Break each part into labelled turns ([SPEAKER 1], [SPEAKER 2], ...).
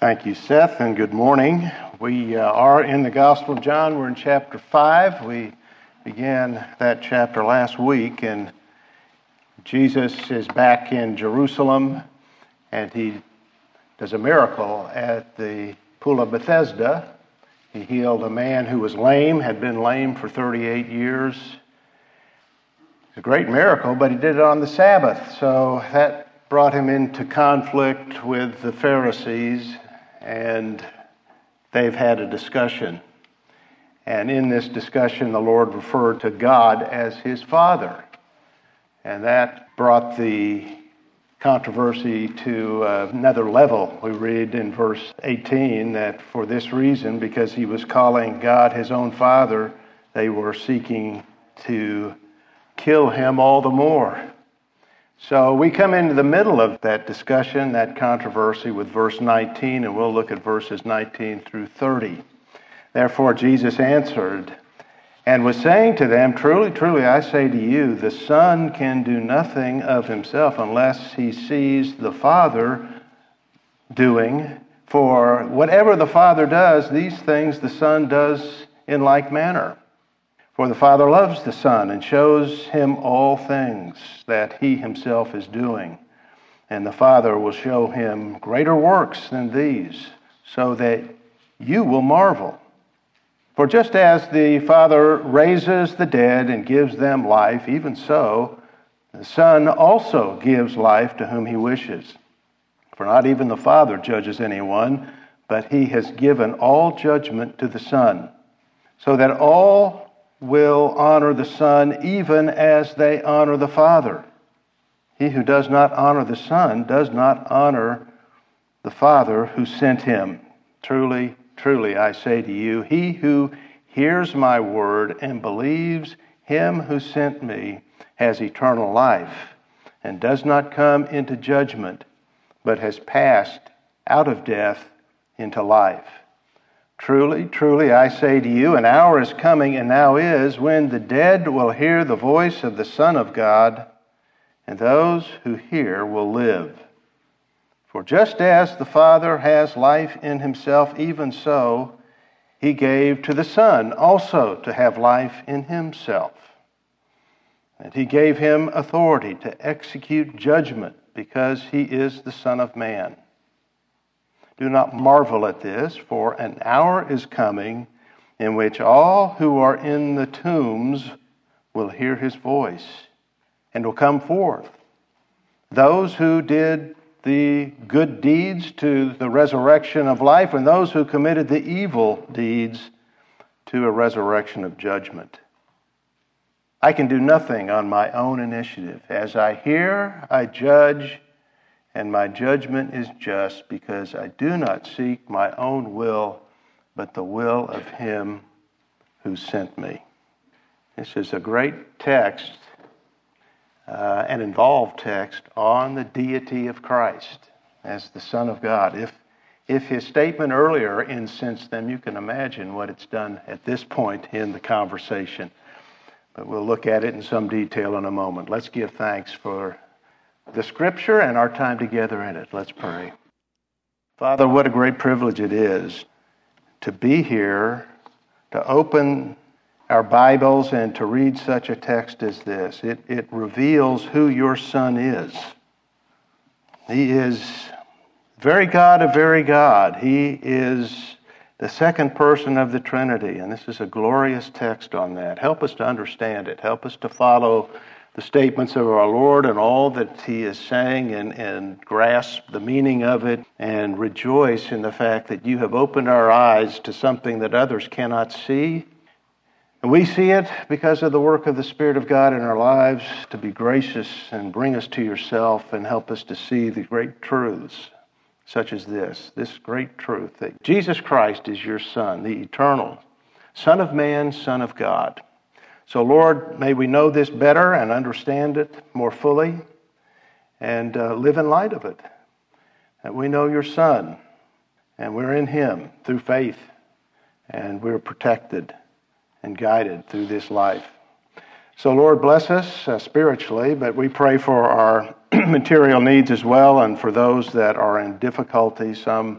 [SPEAKER 1] Thank you, Seth, and good morning. We are in the Gospel of John. We're in chapter 5. We began that chapter last week, and Jesus is back in Jerusalem, and he does a miracle at the Pool of Bethesda. He healed a man who was lame, had been lame for 38 years. It's a great miracle, but he did it on the Sabbath, so that brought him into conflict with the Pharisees, and they've had a discussion. And in this discussion, the Lord referred to God as his Father. And that brought the controversy to another level. We read in verse 18 that for this reason, because he was calling God his own Father, they were seeking to kill him all the more. So we come into the middle of that discussion, that controversy, with verse 19, and we'll look at verses 19 through 30. Therefore Jesus answered and was saying to them, Truly, truly, I say to you, the Son can do nothing of himself unless he sees the Father doing. For whatever the Father does, these things the Son does in like manner. For the Father loves the Son and shows him all things that he himself is doing. And the Father will show him greater works than these, so that you will marvel. For just as the Father raises the dead and gives them life, even so the Son also gives life to whom he wishes. For not even the Father judges anyone, but he has given all judgment to the Son, so that all will honor the Son even as they honor the Father. He who does not honor the Son does not honor the Father who sent him. Truly, truly, I say to you, he who hears my word and believes him who sent me has eternal life and does not come into judgment, but has passed out of death into life. Truly, truly, I say to you, an hour is coming and now is when the dead will hear the voice of the Son of God, and those who hear will live. For just as the Father has life in himself, even so he gave to the Son also to have life in himself. And he gave him authority to execute judgment because he is the Son of Man. Do not marvel at this, for an hour is coming in which all who are in the tombs will hear his voice and will come forth. Those who did the good deeds to the resurrection of life, and those who committed the evil deeds to a resurrection of judgment. I can do nothing on my own initiative. As I hear, I judge, and my judgment is just, because I do not seek my own will, but the will of him who sent me. This is a great text, an involved text on the deity of Christ as the Son of God. If his statement earlier incensed them, you can imagine what it's done at this point in the conversation. But we'll look at it in some detail in a moment. Let's give thanks for the Scripture and our time together in it. Let's pray. Father, what a great privilege it is to be here, to open our Bibles and to read such a text as this. It reveals who your Son is. He is very God of very God. He is the second person of the Trinity, and this is a glorious text on that. Help us to understand it. Help us to follow the statements of our Lord and all that he is saying and grasp the meaning of it and rejoice in the fact that you have opened our eyes to something that others cannot see. And we see it because of the work of the Spirit of God in our lives to be gracious and bring us to yourself and help us to see the great truths such as this great truth that Jesus Christ is your Son, the eternal Son of Man, Son of God. So, Lord, may we know this better and understand it more fully and live in light of it. That we know your Son, and we're in him through faith, and we're protected and guided through this life. So, Lord, bless us spiritually, but we pray for our material needs as well, and for those that are in difficulty, some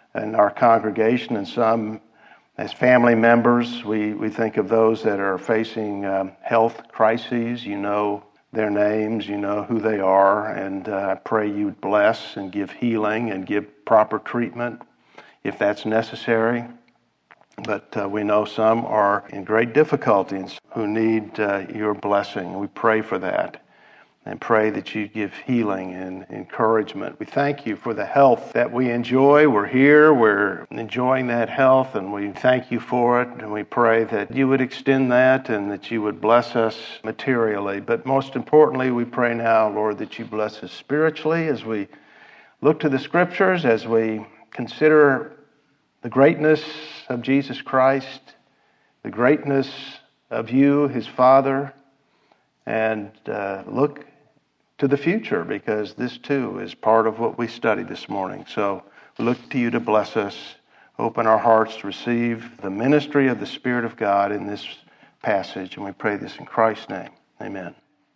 [SPEAKER 1] in our congregation, and some as family members. We think of those that are facing health crises. You know their names, you know who they are, and I pray you would bless and give healing and give proper treatment if that's necessary. But we know some are in great difficulties who need your blessing. We pray for that and pray that you give healing and encouragement. We thank you for the health that we enjoy. We're here, we're enjoying that health, and we thank you for it. And we pray that you would extend that and that you would bless us materially. But most importantly, we pray now, Lord, that you bless us spiritually as we look to the Scriptures, as we consider the greatness of Jesus Christ, the greatness of you, his Father, and look to the future, because this too is part of what we studied this morning. So we look to you to bless us, open our hearts to receive the ministry of the Spirit of God in this passage, and we pray this in Christ's name. Amen.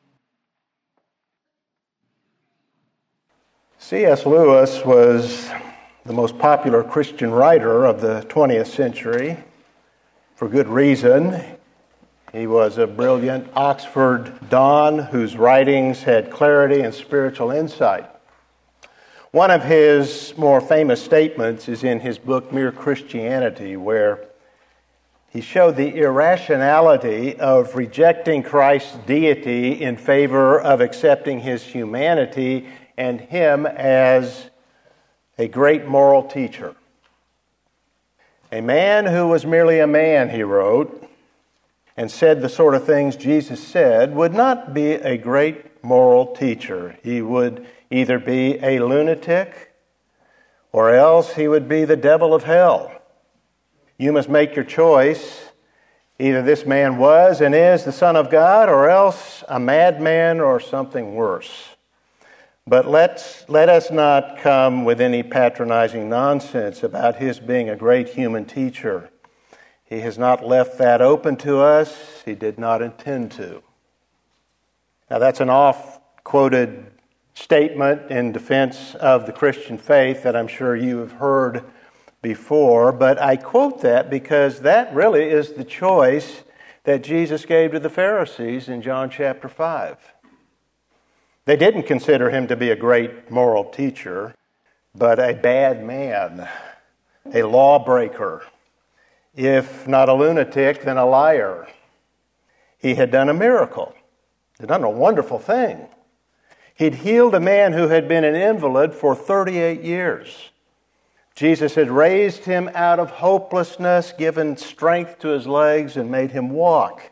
[SPEAKER 1] C.S. Lewis was the most popular Christian writer of the 20th century, for good reason. He was a brilliant Oxford Don whose writings had clarity and spiritual insight. One of his more famous statements is in his book, Mere Christianity, where he showed the irrationality of rejecting Christ's deity in favor of accepting his humanity and him as a great moral teacher. A man who was merely a man, he wrote, and said the sort of things Jesus said, would not be a great moral teacher. He would either be a lunatic or else he would be the devil of hell. You must make your choice. Either this man was and is the Son of God, or else a madman or something worse. But let us not come with any patronizing nonsense about his being a great human teacher. He has not left that open to us. He did not intend to. Now that's an oft-quoted statement in defense of the Christian faith that I'm sure you have heard before, but I quote that because that really is the choice that Jesus gave to the Pharisees in John chapter 5. They didn't consider him to be a great moral teacher, but a bad man, a lawbreaker. If not a lunatic, then a liar. He had done a miracle. He'd done a wonderful thing. He'd healed a man who had been an invalid for 38 years. Jesus had raised him out of hopelessness, given strength to his legs, and made him walk.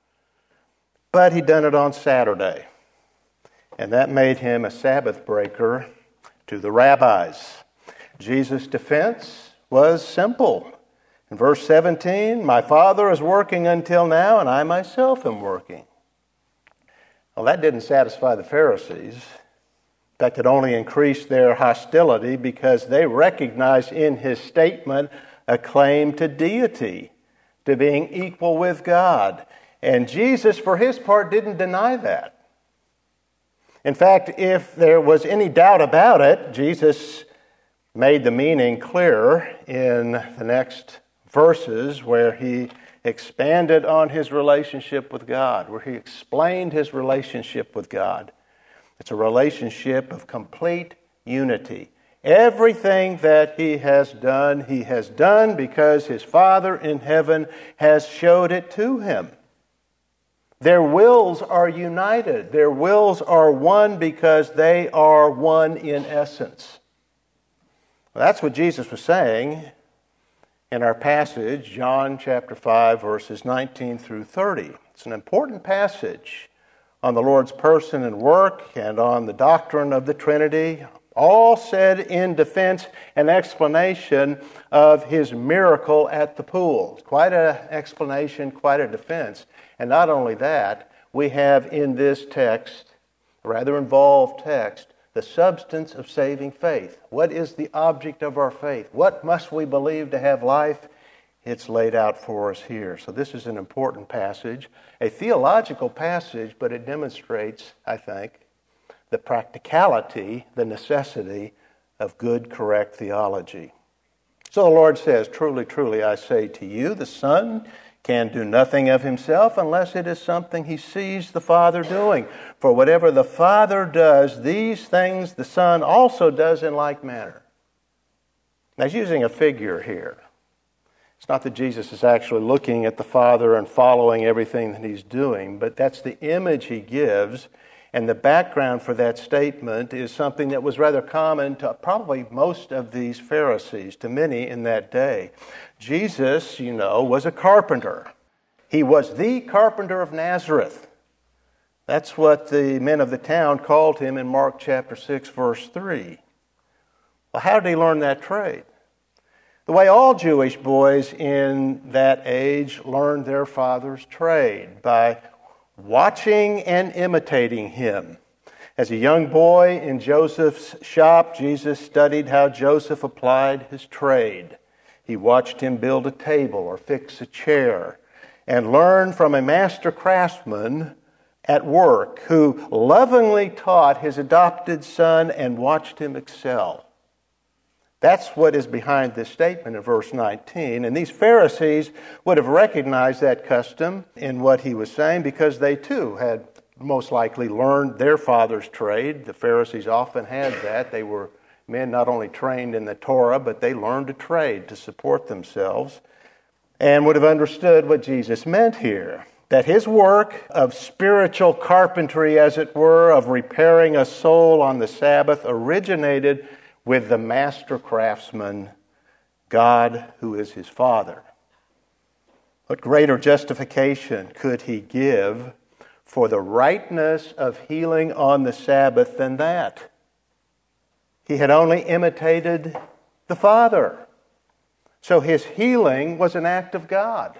[SPEAKER 1] But he'd done it on Saturday. And that made him a Sabbath breaker to the rabbis. Jesus' defense was simple. In verse 17, my Father is working until now, and I myself am working. Well, that didn't satisfy the Pharisees. In fact, it only increased their hostility because they recognized in his statement a claim to deity, to being equal with God. And Jesus, for his part, didn't deny that. In fact, if there was any doubt about it, Jesus made the meaning clearer in the next verses where he expanded on his relationship with God, where he explained his relationship with God. It's a relationship of complete unity. Everything that he has done because his Father in heaven has showed it to him. Their wills are united. Their wills are one because they are one in essence. Well, that's what Jesus was saying in our passage, John chapter 5, verses 19 through 30. It's an important passage on the Lord's person and work and on the doctrine of the Trinity, all said in defense and explanation of his miracle at the pool. Quite an explanation, quite a defense. And not only that, we have in this text, a rather involved text, the substance of saving faith. What is the object of our faith? What must we believe to have life? It's laid out for us here. So this is an important passage, a theological passage, but it demonstrates, I think, the practicality, the necessity of good, correct theology. So the Lord says, "Truly, truly, I say to you, the Son can do nothing of himself unless it is something he sees the Father doing. For whatever the Father does, these things the Son also does in like manner." Now, he's using a figure here. It's not that Jesus is actually looking at the Father and following everything that he's doing, but that's the image he gives. And the background for that statement is something that was rather common to probably most of these Pharisees, to many in that day. Jesus, was a carpenter. He was the carpenter of Nazareth. That's what the men of the town called him in Mark chapter 6, verse 3. Well, how did he learn that trade? The way all Jewish boys in that age learned their father's trade, by watching and imitating him. As a young boy in Joseph's shop, Jesus studied how Joseph applied his trade. He watched him build a table or fix a chair and learned from a master craftsman at work who lovingly taught his adopted son and watched him excel. That's what is behind this statement in verse 19. And these Pharisees would have recognized that custom in what he was saying because they too had most likely learned their father's trade. The Pharisees often had that. They were men not only trained in the Torah, but they learned a trade to support themselves and would have understood what Jesus meant here. That his work of spiritual carpentry, as it were, of repairing a soul on the Sabbath, originated with the master craftsman, God, who is his Father. What greater justification could he give for the rightness of healing on the Sabbath than that? He had only imitated the Father. So his healing was an act of God.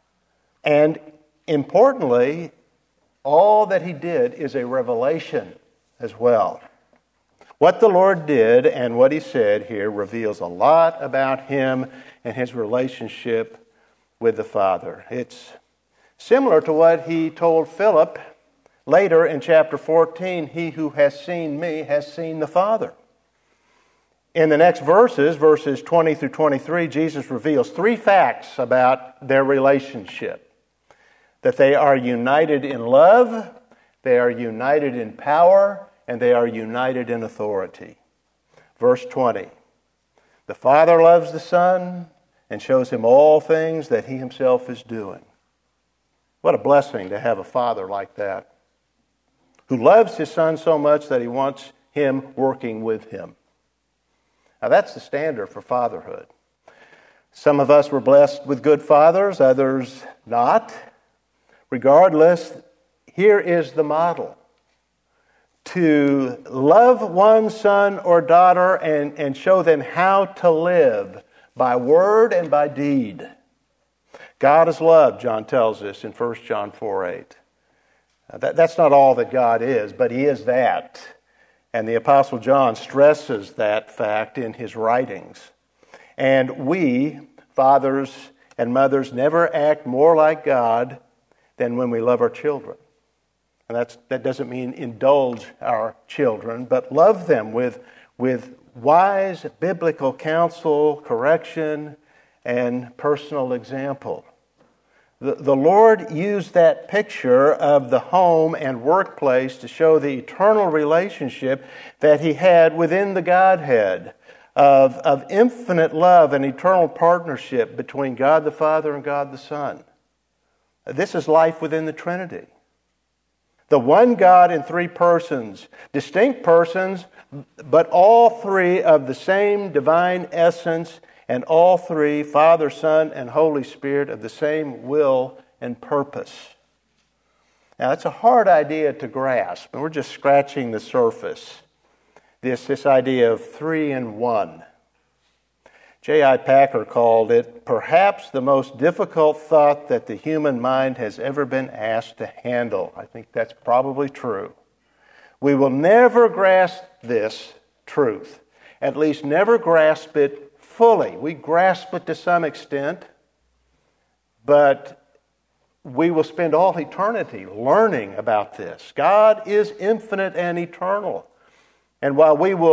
[SPEAKER 1] And importantly, all that he did is a revelation as well. What the Lord did and what he said here reveals a lot about him and his relationship with the Father. It's similar to what he told Philip later in chapter 14, "He who has seen me has seen the Father." In the next verses 20 through 23, Jesus reveals three facts about their relationship. That they are united in love, they are united in power, and they are united in authority. Verse 20, "The Father loves the Son and shows him all things that he himself is doing." What a blessing to have a father like that, who loves his son so much that he wants him working with him. Now that's the standard for fatherhood. Some of us were blessed with good fathers, others not. Regardless, here is the model. To love one's son or daughter and show them how to live by word and by deed. God is love, John tells us in 1 John 4:8. That's not all that God is, but he is that. And the Apostle John stresses that fact in his writings. And we, fathers and mothers, never act more like God than when we love our children. And that doesn't mean indulge our children, but love them with wise biblical counsel, correction, and personal example. The Lord used that picture of the home and workplace to show the eternal relationship that he had within the Godhead of infinite love and eternal partnership between God the Father and God the Son. This is life within the Trinity. The one God in three persons, distinct persons, but all three of the same divine essence, and all three, Father, Son, and Holy Spirit, of the same will and purpose. Now, it's a hard idea to grasp, and we're just scratching the surface. This idea of three in one. J.I. Packer called it perhaps the most difficult thought that the human mind has ever been asked to handle. I think that's probably true. We will never grasp this truth, at least never grasp it fully. We grasp it to some extent, but we will spend all eternity learning about this. God is infinite and eternal. And while we will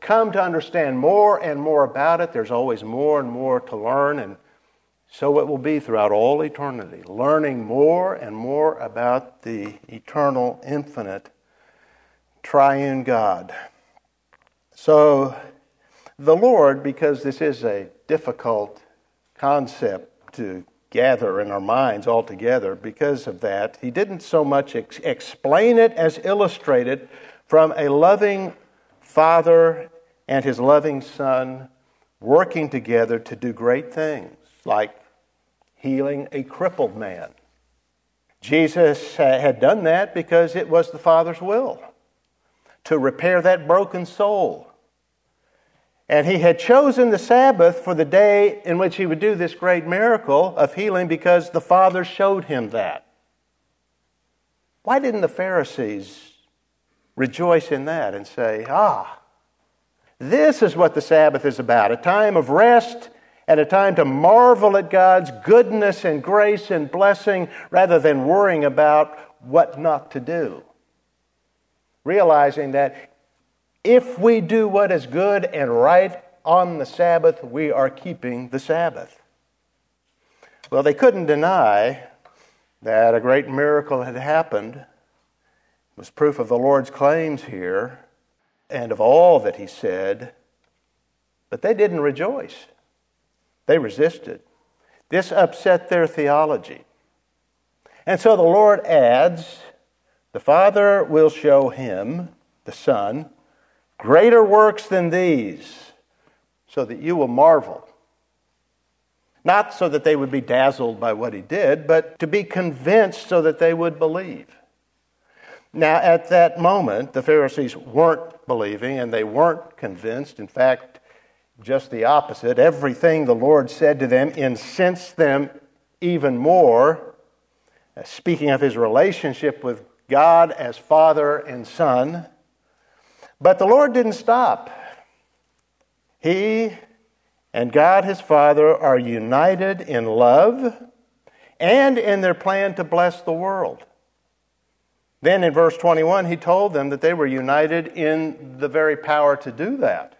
[SPEAKER 1] come to understand more and more about it. There's always more and more to learn, and so it will be throughout all eternity, learning more and more about the eternal, infinite, triune God. So the Lord, because this is a difficult concept to gather in our minds altogether, because of that, he didn't so much explain it as illustrate it from a loving Father and his loving Son working together to do great things, like healing a crippled man. Jesus had done that because it was the Father's will to repair that broken soul. And he had chosen the Sabbath for the day in which he would do this great miracle of healing because the Father showed him that. Why didn't the Pharisees rejoice in that and say, this is what the Sabbath is about, a time of rest and a time to marvel at God's goodness and grace and blessing rather than worrying about what not to do. Realizing that if we do what is good and right on the Sabbath, we are keeping the Sabbath. Well, they couldn't deny that a great miracle had happened. It was proof of the Lord's claims here and of all that he said, but they didn't rejoice. They resisted. This upset their theology. And so the Lord adds, the Father will show him, the Son, greater works than these, so that you will marvel. Not so that they would be dazzled by what he did, but to be convinced so that they would believe. Now, at that moment, the Pharisees weren't believing and they weren't convinced. In fact, just the opposite. Everything the Lord said to them incensed them even more. Speaking of his relationship with God as Father and Son. But the Lord didn't stop. He and God his Father are united in love and in their plan to bless the world. Then in verse 21, he told them that they were united in the very power to do that.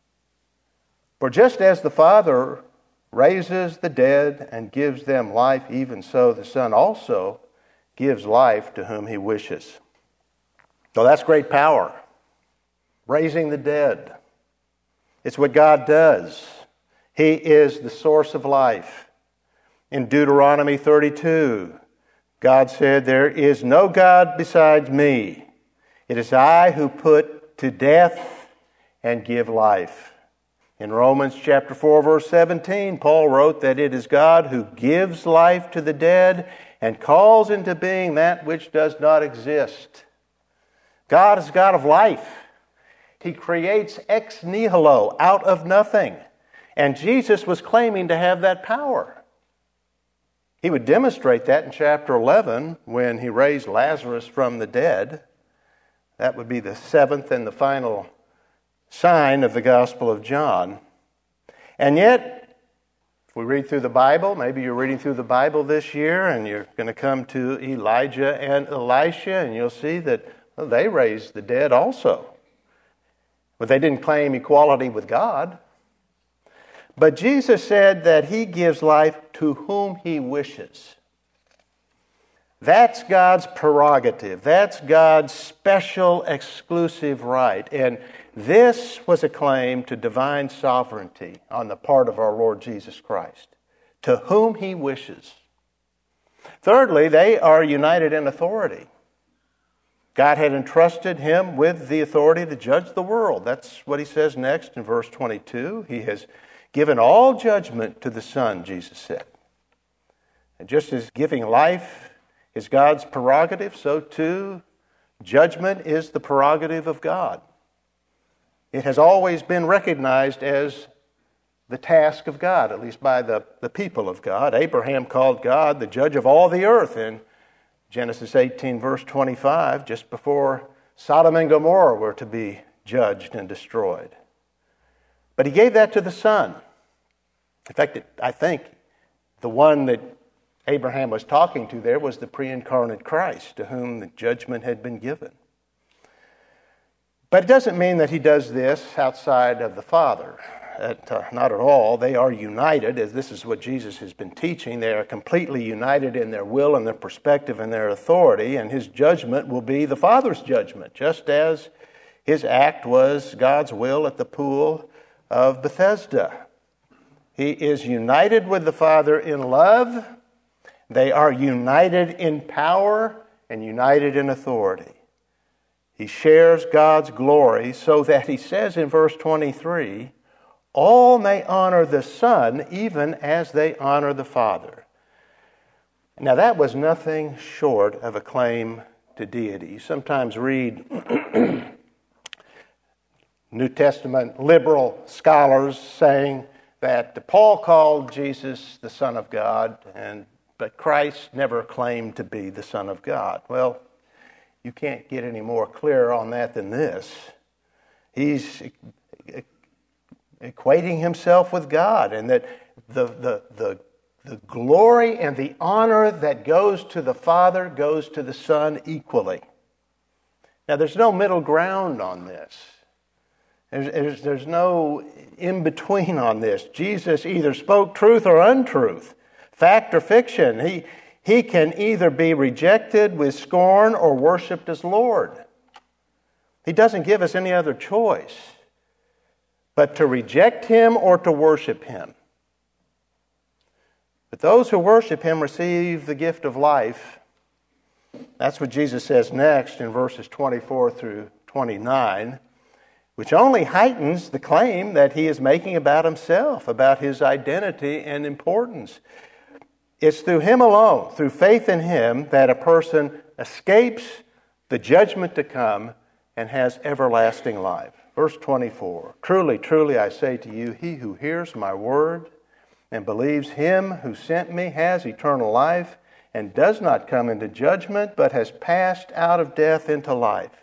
[SPEAKER 1] For just as the Father raises the dead and gives them life, even so the Son also gives life to whom he wishes. So that's great power. Raising the dead. It's what God does. He is the source of life. In Deuteronomy 32, God said, there is no God besides me. It is I who put to death and give life. In Romans chapter 4, verse 17, Paul wrote that it is God who gives life to the dead and calls into being that which does not exist. God is God of life. He creates ex nihilo, out of nothing. And Jesus was claiming to have that power. He would demonstrate that in chapter 11 when he raised Lazarus from the dead. That would be the seventh and the final sign of the Gospel of John. And yet, if we read through the Bible, maybe you're reading through the Bible this year and you're going to come to Elijah and Elisha and you'll see that they raised the dead also. But they didn't claim equality with God. But Jesus said that he gives life to whom he wishes. That's God's prerogative. That's God's special, exclusive right. And this was a claim to divine sovereignty on the part of our Lord Jesus Christ, to whom he wishes. Thirdly, they are united in authority. God had entrusted him with the authority to judge the world. That's what he says next in verse 22. He has given all judgment to the Son, Jesus said. And just as giving life is God's prerogative, so too judgment is the prerogative of God. It has always been recognized as the task of God, at least by the people of God. Abraham called God the judge of all the earth in Genesis 18, verse 25, just before Sodom and Gomorrah were to be judged and destroyed. But he gave that to the Son. In fact, I think the one that Abraham was talking to there was the pre-incarnate Christ, to whom the judgment had been given. But it doesn't mean that he does this outside of the Father. Not at all. They are united, as this is what Jesus has been teaching. They are completely united in their will and their perspective and their authority, and his judgment will be the Father's judgment, just as his act was God's will at the pool of Bethesda. He is united with the Father in love. They are united in power and united in authority. He shares God's glory so that he says in verse 23, all may honor the Son even as they honor the Father. Now that was nothing short of a claim to deity. You sometimes read New Testament liberal scholars saying that Paul called Jesus the Son of God, but Christ never claimed to be the Son of God. Well, you can't get any more clear on that than this. He's equating himself with God, and that the glory and the honor that goes to the Father goes to the Son equally. Now, there's no middle ground on this. There's no in-between on this. Jesus either spoke truth or untruth, fact or fiction. He can either be rejected with scorn or worshiped as Lord. He doesn't give us any other choice but to reject him or to worship him. But those who worship him receive the gift of life. That's what Jesus says next in verses 24 through 29, which only heightens the claim that he is making about himself, about his identity and importance. It's through him alone, through faith in him, that a person escapes the judgment to come and has everlasting life. Verse 24, truly, truly, I say to you, he who hears my word and believes him who sent me has eternal life and does not come into judgment, but has passed out of death into life.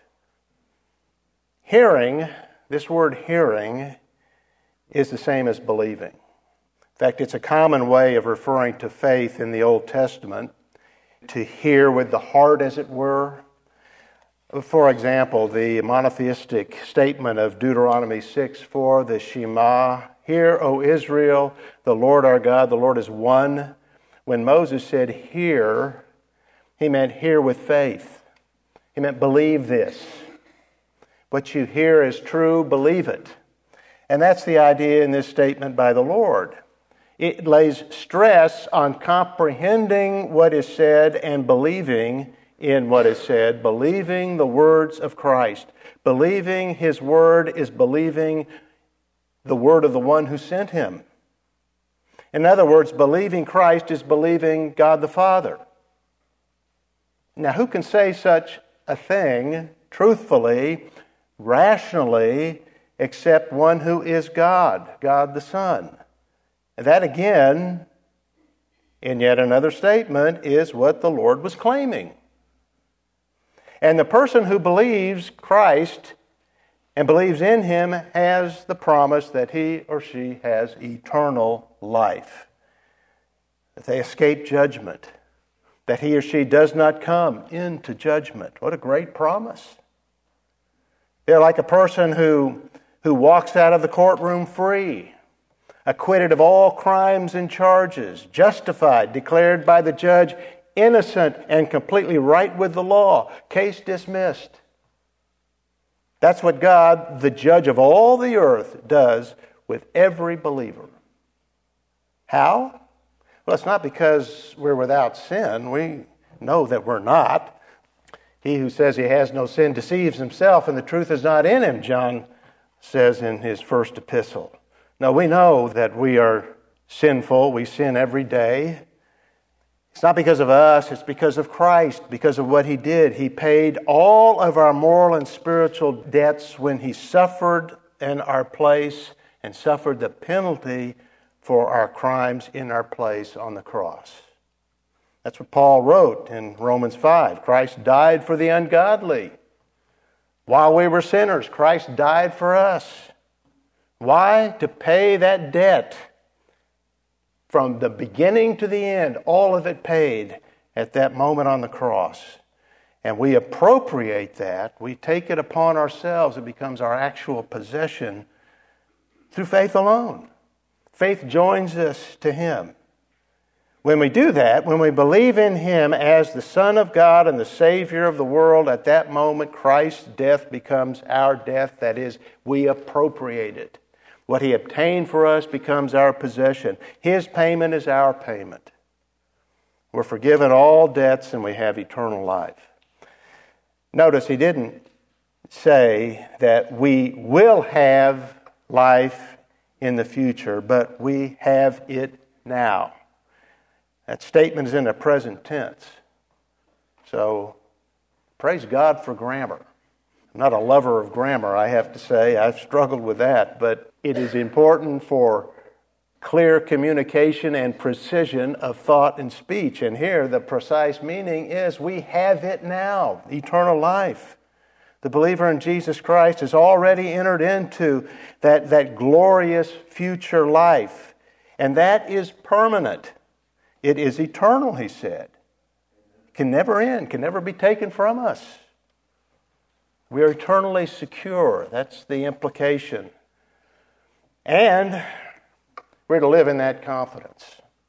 [SPEAKER 1] Hearing, this word hearing, is the same as believing. In fact, it's a common way of referring to faith in the Old Testament, to hear with the heart, as it were. For example, the monotheistic statement of Deuteronomy 6:4, the Shema, hear, O Israel, the Lord our God, the Lord is one. When Moses said hear, he meant hear with faith. He meant believe this. What you hear is true, believe it. And that's the idea in this statement by the Lord. It lays stress on comprehending what is said and believing in what is said, believing the words of Christ. Believing his word is believing the word of the one who sent him. In other words, believing Christ is believing God the Father. Now, who can say such a thing truthfully, rationally, except one who is God, God the Son? And that again, in yet another statement, is what the Lord was claiming. And the person who believes Christ and believes in him has the promise that he or she has eternal life, that they escape judgment, that he or she does not come into judgment. What a great promise. They're like a person who walks out of the courtroom free, acquitted of all crimes and charges, justified, declared by the judge innocent and completely right with the law, case dismissed. That's what God, the judge of all the earth, does with every believer. How? Well, it's not because we're without sin. We know that we're not. He who says he has no sin deceives himself, and the truth is not in him, John says in his first epistle. No, we know that we are sinful. We sin every day. It's not because of us, it's because of Christ, because of what he did. He paid all of our moral and spiritual debts when he suffered in our place and suffered the penalty for our crimes in our place on the cross. That's what Paul wrote in Romans 5. Christ died for the ungodly. While we were sinners, Christ died for us. Why? To pay that debt. From the beginning to the end, all of it paid at that moment on the cross. and we appropriate that, we take it upon ourselves, it becomes our actual possession through faith alone. Faith joins us to Him. When we do that, when we believe in Him as the Son of God and the Savior of the world, at that moment Christ's death becomes our death. That is, we appropriate it. What He obtained for us becomes our possession. His payment is our payment. We're forgiven all debts and we have eternal life. Notice He didn't say that we will have life in the future, but we have it now. That statement is in the present tense. So, praise God for grammar. I'm not a lover of grammar, I have to say. I've struggled with that, but it is important for clear communication and precision of thought and speech. And here, the precise meaning is we have it now, eternal life. The believer in Jesus Christ has already entered into that glorious future life. And that is permanent. It is eternal, He said. It can never end, can never be taken from us. We are eternally secure. That's the implication. And we're to live in that confidence.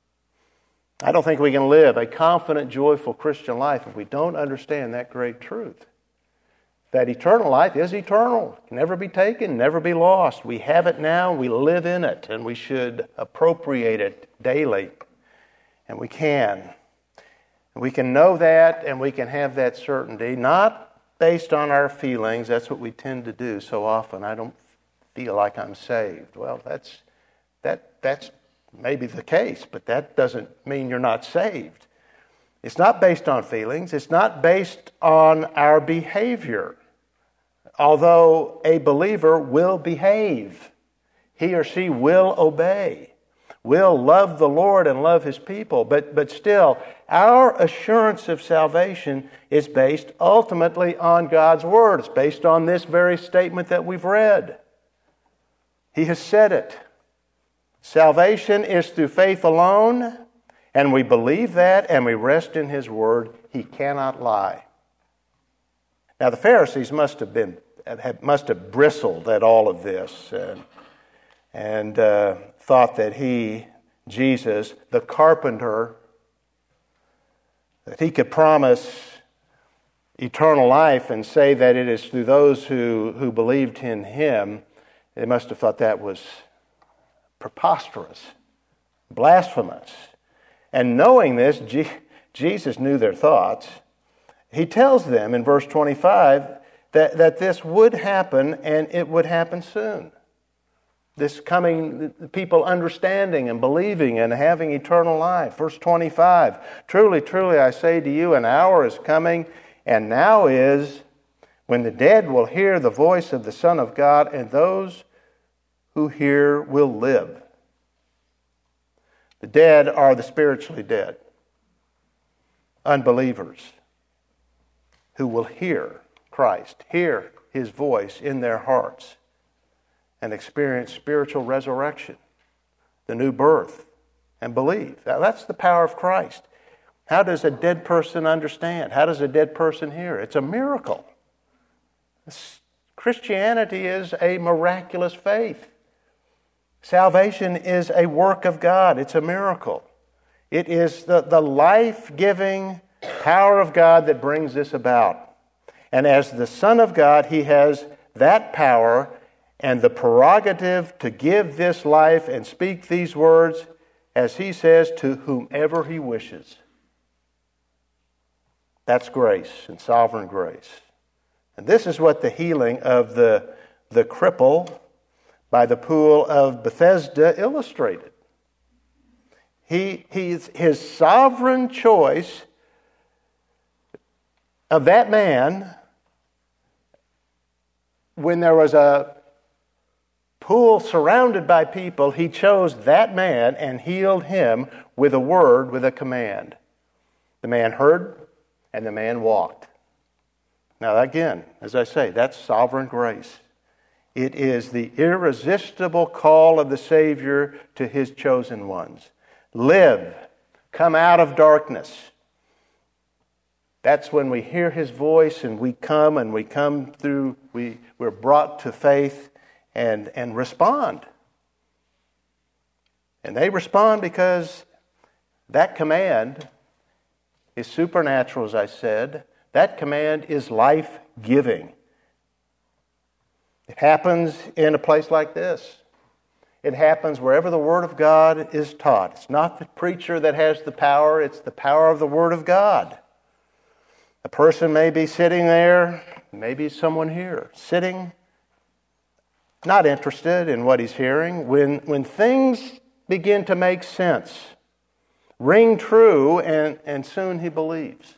[SPEAKER 1] I don't think we can live a confident, joyful Christian life if we don't understand that great truth. That eternal life is eternal, can never be taken, never be lost. We have it now, we live in it, and we should appropriate it daily. And we can. We can know that, and we can have that certainty, not based on our feelings. That's what we tend to do so often. I don't feel like I'm saved. Well, that's maybe the case, but that doesn't mean you're not saved. It's not based on feelings. It's not based on our behavior. Although a believer will behave, he or she will obey, will love the Lord and love His people. But still, our assurance of salvation is based ultimately on God's Word. It's based on this very statement that we've read. He has said it. Salvation is through faith alone, and we believe that and we rest in His Word. He cannot lie. Now the Pharisees must have bristled at all of this and thought that He, Jesus, the carpenter, that He could promise eternal life and say that it is through those who believed in Him. They must have thought that was preposterous, blasphemous. And knowing this, Jesus knew their thoughts. He tells them in verse 25 that this would happen and it would happen soon. This coming, people understanding and believing and having eternal life. Verse 25, truly, truly, I say to you, an hour is coming, and now is, when the dead will hear the voice of the Son of God, and those who hear will live. The dead are the spiritually dead, unbelievers, who will hear Christ, hear His voice in their hearts, and experience spiritual resurrection, the new birth, and believe. Now, that's the power of Christ. How does a dead person understand? How does a dead person hear? It's a miracle. Christianity is a miraculous faith. Salvation is a work of God. It's a miracle. It is the life-giving power of God that brings this about. And as the Son of God, He has that power and the prerogative to give this life and speak these words, as He says, to whomever He wishes. That's grace and sovereign grace. And this is what the healing of the cripple by the pool of Bethesda illustrated. His sovereign choice of that man, when there was a pool surrounded by people, He chose that man and healed him with a word, with a command. The man heard and the man walked. Now again, as I say, that's sovereign grace. It is the irresistible call of the Savior to His chosen ones. Live. Come out of darkness. That's when we hear His voice and we're brought to faith and respond. And they respond because that command is supernatural, as I said. That command is life-giving. It happens in a place like this. It happens wherever the Word of God is taught. It's not the preacher that has the power, it's the power of the Word of God. A person may be sitting there, maybe someone here, sitting, not interested in what he's hearing. When things begin to make sense, ring true, and soon he believes.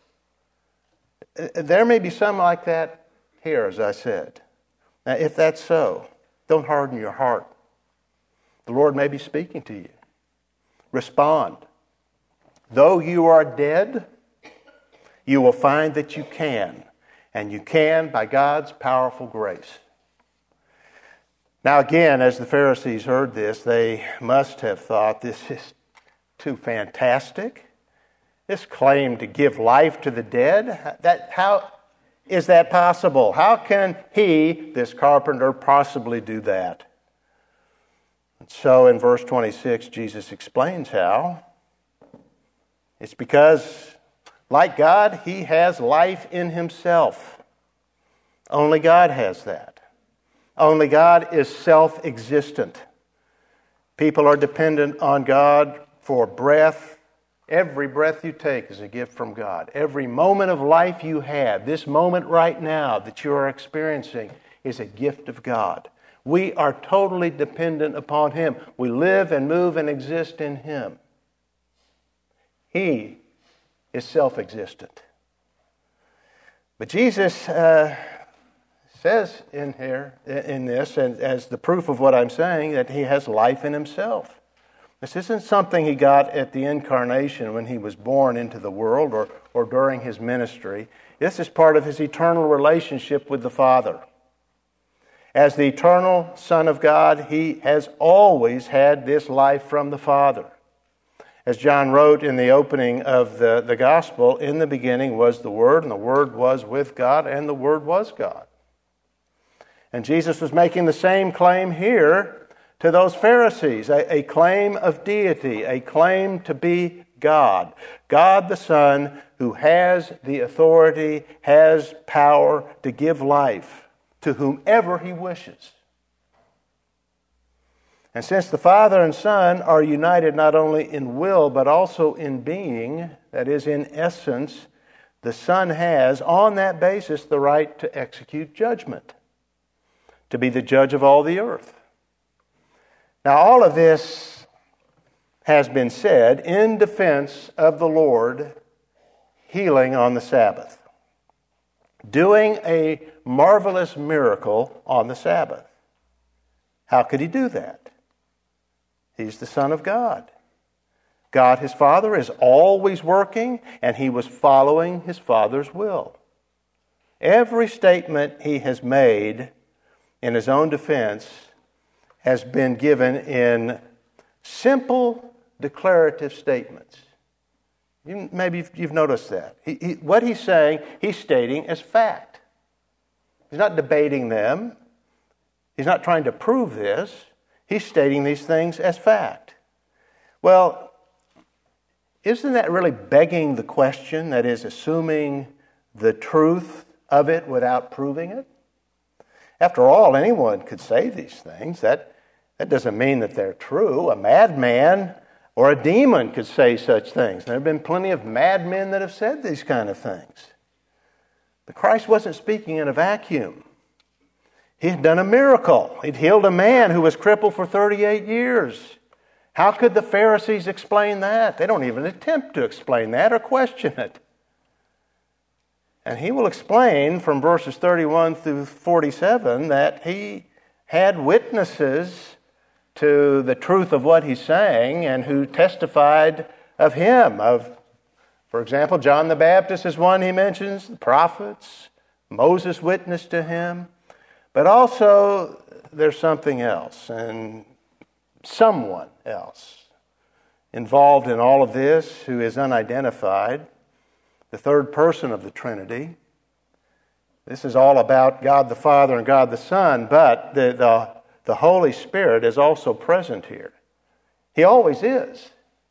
[SPEAKER 1] There may be some like that here, as I said. Now, if that's so, don't harden your heart. The Lord may be speaking to you. Respond. Though you are dead, you will find that you can. And you can by God's powerful grace. Now again, as the Pharisees heard this, they must have thought, this is too fantastic. This claim to give life to the dead, how is that possible? How can he, this carpenter, possibly do that? And so in verse 26, Jesus explains how. It's because, like God, he has life in himself. Only God has that. Only God is self-existent. People are dependent on God for breath. Every breath you take is a gift from God. Every moment of life you have, this moment right now that you are experiencing, is a gift of God. We are totally dependent upon Him. We live and move and exist in Him. He is self-existent. But Jesus says in this, and as the proof of what I'm saying, that He has life in Himself. This isn't something He got at the incarnation when He was born into the world or during His ministry. This is part of His eternal relationship with the Father. As the eternal Son of God, He has always had this life from the Father. As John wrote in the opening of the Gospel, in the beginning was the Word, and the Word was with God, and the Word was God. And Jesus was making the same claim here to those Pharisees, a claim of deity, a claim to be God. God the Son, who has the authority, has power to give life to whomever He wishes. And since the Father and Son are united not only in will but also in being, that is, in essence, the Son has, on that basis, the right to execute judgment, to be the judge of all the earth. Now, all of this has been said in defense of the Lord healing on the Sabbath, doing a marvelous miracle on the Sabbath. How could He do that? He's the Son of God. God, His Father, is always working, and He was following His Father's will. Every statement He has made in His own defense has been given in simple declarative statements. Maybe you've noticed that. What He's saying, He's stating as fact. He's not debating them. He's not trying to prove this. He's stating these things as fact. Well, isn't that really begging the question, that is, assuming the truth of it without proving it? After all, anyone could say these things. That doesn't mean that they're true. A madman or a demon could say such things. There have been plenty of madmen that have said these kind of things. But Christ wasn't speaking in a vacuum. He had done a miracle. He'd healed a man who was crippled for 38 years. How could the Pharisees explain that? They don't even attempt to explain that or question it. And He will explain from verses 31 through 47 that He had witnesses to the truth of what He's saying and who testified of Him. For example, John the Baptist is one He mentions, the prophets, Moses witnessed to Him. But also there's something else, and someone else involved in all of this who is unidentified. the third person of the Trinity. This is all about God the Father and God the Son, but the Holy Spirit is also present here. He always is.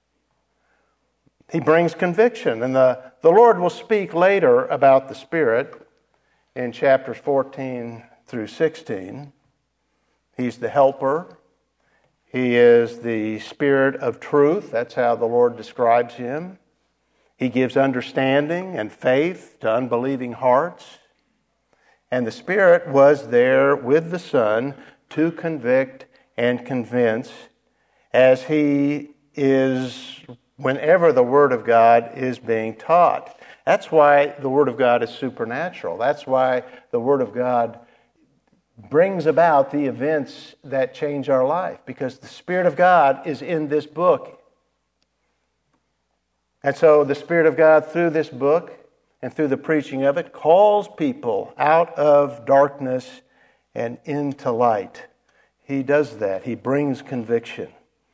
[SPEAKER 1] He brings conviction, and the Lord will speak later about the Spirit in chapters 14 through 16. He's the helper. He is the Spirit of truth. That's how the Lord describes Him. He gives understanding and faith to unbelieving hearts. And the Spirit was there with the Son to convict and convince as He is whenever the Word of God is being taught. That's why the Word of God is supernatural. That's why the Word of God brings about the events that change our life, because the Spirit of God is in this book. And so the Spirit of God, through this book and through the preaching of it, calls people out of darkness and into light. He does that. He brings conviction.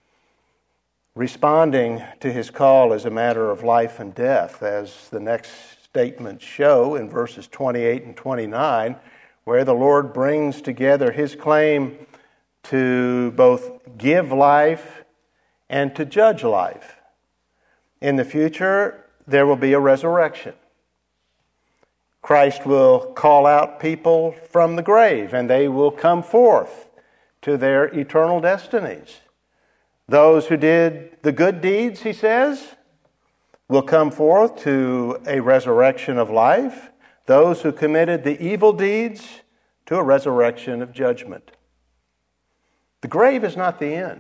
[SPEAKER 1] Responding to His call is a matter of life and death, as the next statements show in verses 28 and 29, where the Lord brings together His claim to both give life and to judge life. In the future, there will be a resurrection. Christ will call out people from the grave, and they will come forth to their eternal destinies. Those who did the good deeds, He says, will come forth to a resurrection of life. Those who committed the evil deeds, to a resurrection of judgment. The grave is not the end.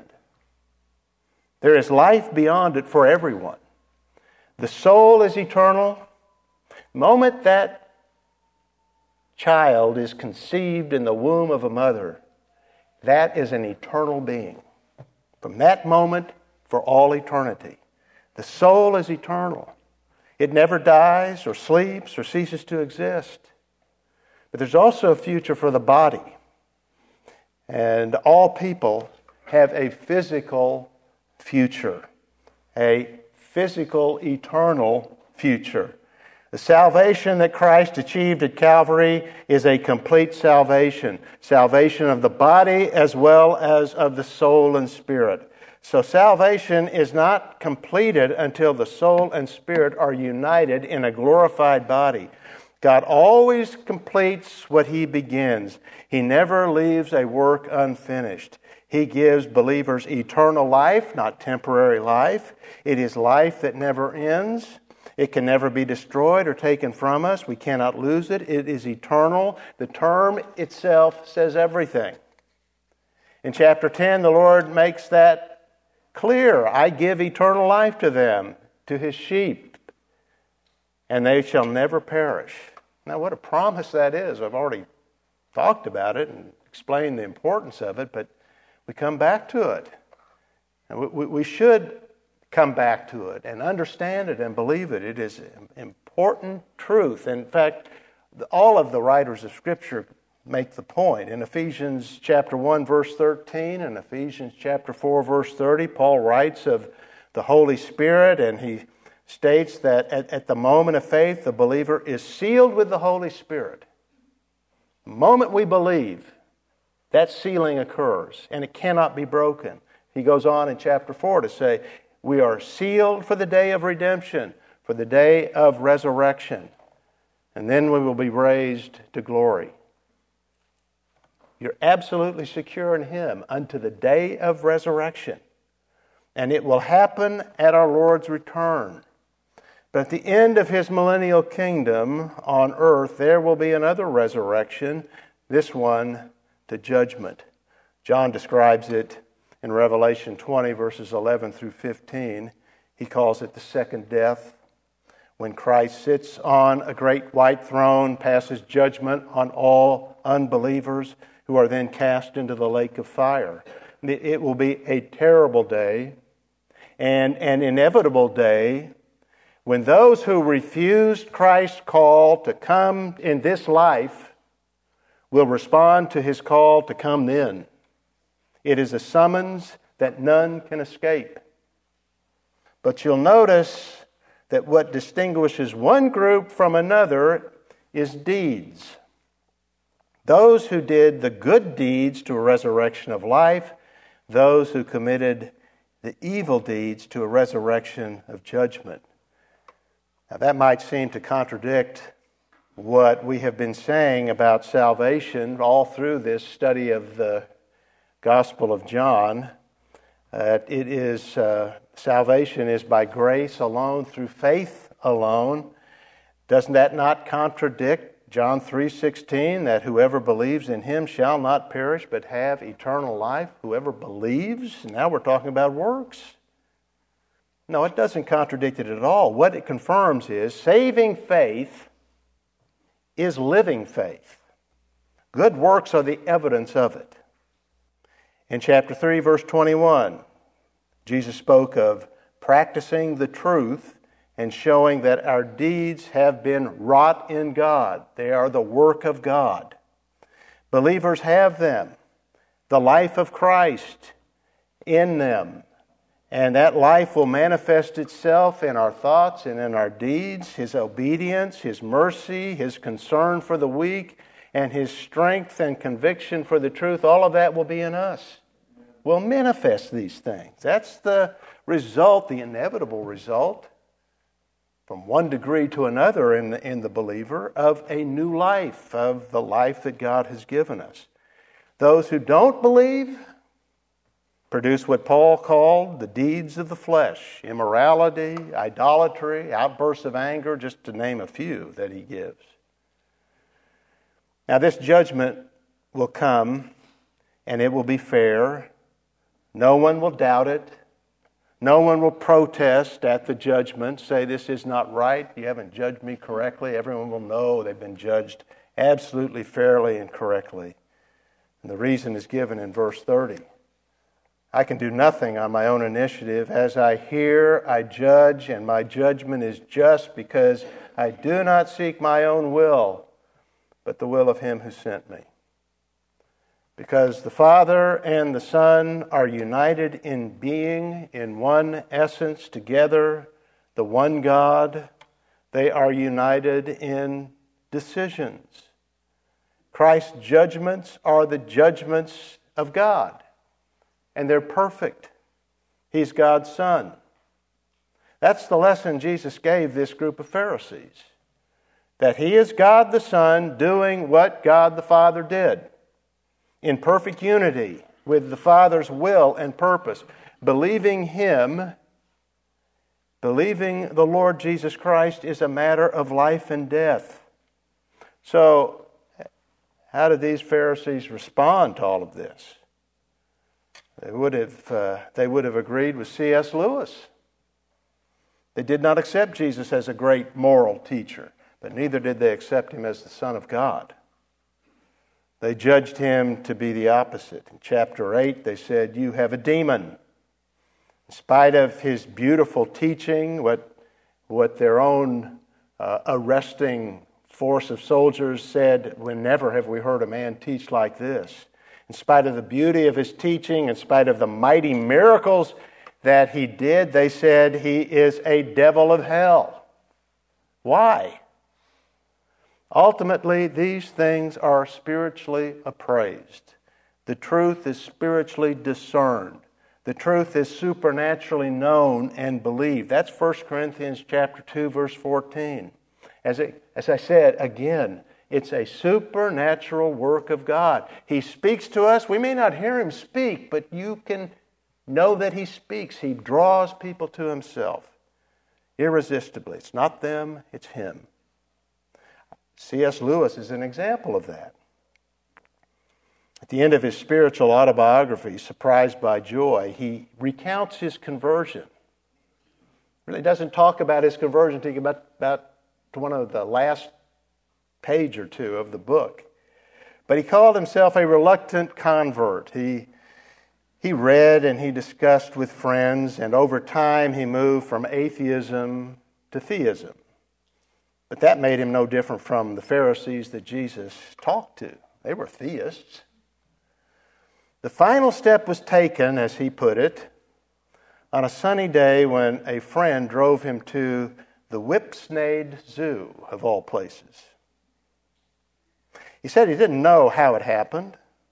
[SPEAKER 1] There is life beyond it for everyone. The soul is eternal. The moment that child is conceived in the womb of a mother, that is an eternal being. From that moment, for all eternity. The soul is eternal. It never dies or sleeps or ceases to exist. But there's also a future for the body. And all people have a physical future. A physical, eternal future. The salvation that Christ achieved at Calvary is a complete salvation. Salvation of the body as well as of the soul and spirit. So salvation is not completed until the soul and spirit are united in a glorified body. God always completes what He begins. He never leaves a work unfinished. He gives believers eternal life, not temporary life. It is life that never ends. It can never be destroyed or taken from us. We cannot lose it. It is eternal. The term itself says everything. In chapter 10, the Lord makes that clear. I give eternal life to them, to His sheep, and they shall never perish. Now, what a promise that is. I've already talked about it and explained the importance of it, but we come back to it. And we should come back to it and understand it and believe it. It is important truth. In fact, all of the writers of Scripture make the point. In Ephesians chapter 1, verse 13, and Ephesians chapter 4, verse 30, Paul writes of the Holy Spirit, and he states that at the moment of faith, the believer is sealed with the Holy Spirit. The moment we believe, that sealing occurs, and it cannot be broken. He goes on in chapter 4 to say, we are sealed for the day of redemption, for the day of resurrection, and then we will be raised to glory. You're absolutely secure in Him unto the day of resurrection, and it will happen at our Lord's return. But at the end of His millennial kingdom on earth, there will be another resurrection, this one to judgment. John describes it in Revelation 20, verses 11 through 15. He calls it the second death, when Christ sits on a great white throne, passes judgment on all unbelievers who are then cast into the lake of fire. It will be a terrible day and an inevitable day when those who refused Christ's call to come in this life will respond to His call to come then. It is a summons that none can escape. But you'll notice that what distinguishes one group from another is deeds. Those who did the good deeds to a resurrection of life, those who committed the evil deeds to a resurrection of judgment. Now that might seem to contradict what we have been saying about salvation all through this study of the Gospel of John. Salvation is by grace alone, through faith alone. Doesn't that not contradict John 3:16, that whoever believes in him shall not perish but have eternal life? Whoever believes? Now we're talking about works. No, it doesn't contradict it at all. What it confirms is saving faith is living faith. Good works are the evidence of it. In chapter 3, verse 21, Jesus spoke of practicing the truth and showing that our deeds have been wrought in God. They are the work of God. Believers have them, the life of Christ in them. And that life will manifest itself in our thoughts and in our deeds, His obedience, His mercy, His concern for the weak, and His strength and conviction for the truth. All of that will be in us. We'll manifest these things. That's the result, the inevitable result, from one degree to another in the believer, of a new life, of the life that God has given us. Those who don't believe produce what Paul called the deeds of the flesh: immorality, idolatry, outbursts of anger, just to name a few that he gives. Now this judgment will come, and it will be fair. No one will doubt it. No one will protest at the judgment, say this is not right, you haven't judged me correctly. Everyone will know they've been judged absolutely fairly and correctly. And the reason is given in verse 30. I can do nothing on my own initiative. As I hear, I judge, and my judgment is just, because I do not seek my own will, but the will of Him who sent me. Because the Father and the Son are united in being, in one essence together, the one God, they are united in decisions. Christ's judgments are the judgments of God, and they're perfect. He's God's Son. That's the lesson Jesus gave this group of Pharisees, that He is God the Son doing what God the Father did, in perfect unity with the Father's will and purpose. Believing Him, believing the Lord Jesus Christ, is a matter of life and death. So, how did these Pharisees respond to all of this? They would have agreed with C.S. Lewis. They did not accept Jesus as a great moral teacher, but neither did they accept Him as the Son of God. They judged Him to be the opposite. In chapter 8, they said, "You have a demon." In spite of His beautiful teaching, what their own arresting force of soldiers said, "Never have we heard a man teach like this." In spite of the beauty of His teaching, in spite of the mighty miracles that He did, they said, "He is a devil of hell." Why? Ultimately, these things are spiritually appraised. The truth is spiritually discerned. The truth is supernaturally known and believed. That's 1 Corinthians chapter 2, verse 14. As I said, again, it's a supernatural work of God. He speaks to us. We may not hear Him speak, but you can know that He speaks. He draws people to Himself irresistibly. It's not them, it's Him. C.S. Lewis is an example of that. At the end of his spiritual autobiography, Surprised by Joy, he recounts his conversion. Really doesn't talk about his conversion until you get about to one of the last page or two of the book. But he called himself a reluctant convert. He read and he discussed with friends, and over time he moved from atheism to theism. But that made him no different from the Pharisees that Jesus talked to. They were theists. The final step was taken, as he put it, on a sunny day when a friend drove him to the Whipsnade Zoo, of all places. He said he didn't know how it happened.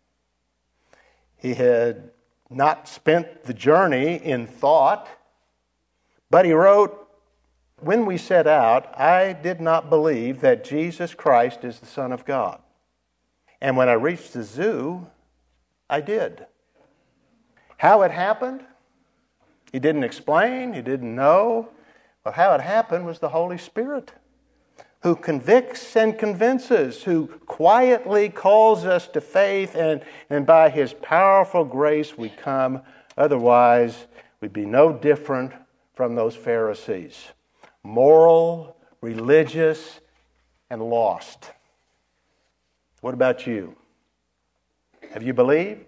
[SPEAKER 1] He had not spent the journey in thought, but he wrote, "When we set out, I did not believe that Jesus Christ is the Son of God. And when I reached the zoo, I did." How it happened? He didn't explain, he didn't know. But how it happened was the Holy Spirit, who convicts and convinces, who quietly calls us to faith, and by His powerful grace we come. Otherwise, we'd be no different from those Pharisees. Moral, religious, and lost. What about you? Have you believed?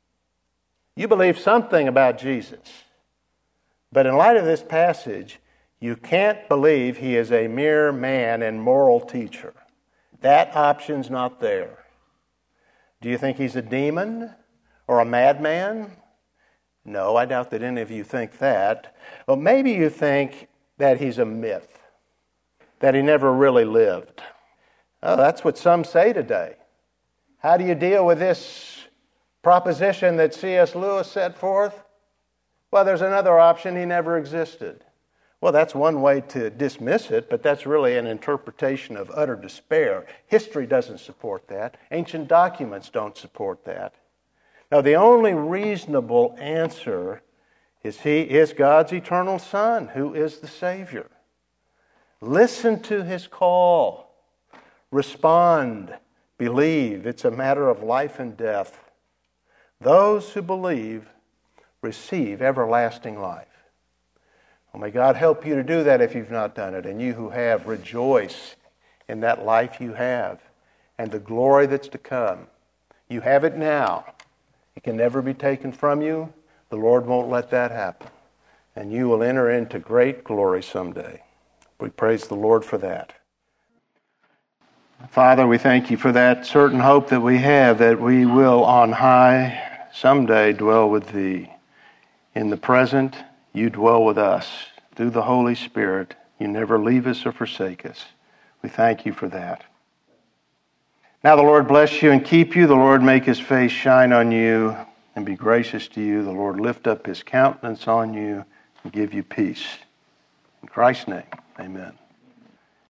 [SPEAKER 1] You believe something about Jesus. But in light of this passage, you can't believe He is a mere man and moral teacher. That option's not there. Do you think He's a demon or a madman? No, I doubt that any of you think that. Well, maybe you think that He's a myth, that He never really lived. Oh, that's what some say today. How do you deal with this proposition that C.S. Lewis set forth? Well, there's another option: He never existed. Well, that's one way to dismiss it, but that's really an interpretation of utter despair. History doesn't support that. Ancient documents don't support that. Now, the only reasonable answer is He is God's eternal Son, who is the Savior. Listen to His call. Respond. Believe. It's a matter of life and death. Those who believe receive everlasting life. Well, may God help you to do that if you've not done it. And you who have, rejoice in that life you have and the glory that's to come. You have it now. It can never be taken from you. The Lord won't let that happen. And you will enter into great glory someday. We praise the Lord for that. Father, we thank You for that certain hope that we have, that we will on high someday dwell with Thee. In the present, You dwell with us through the Holy Spirit. You never leave us or forsake us. We thank You for that. Now the Lord bless you and keep you. The Lord make His face shine on you and be gracious to you. The Lord lift up His countenance on you and give you peace. In Christ's name, amen.